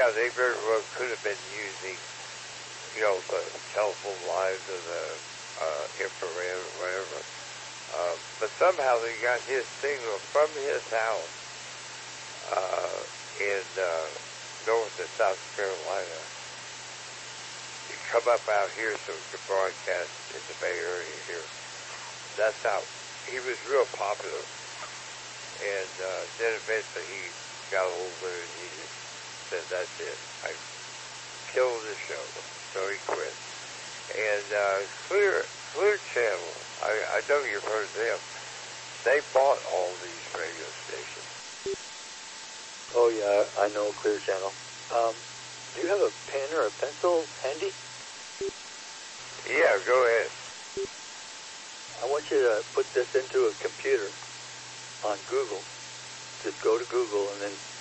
yeah, they very well could have been using, the telephone lines or the infrared or whatever. But somehow they got his signal from his house in North and South Carolina to come up out here so we could broadcast in the Bay Area here. That's how he was real popular. And then eventually he got older and he just said, that's it. I killed the show. So he quit. And Clear Channel, I know you've heard of them. They bought all these radio stations. Oh, yeah, I know Clear Channel. Do you have a pen or a pencil handy? Yeah, go ahead. I want you to put this into a computer on Google. Just go to Google and then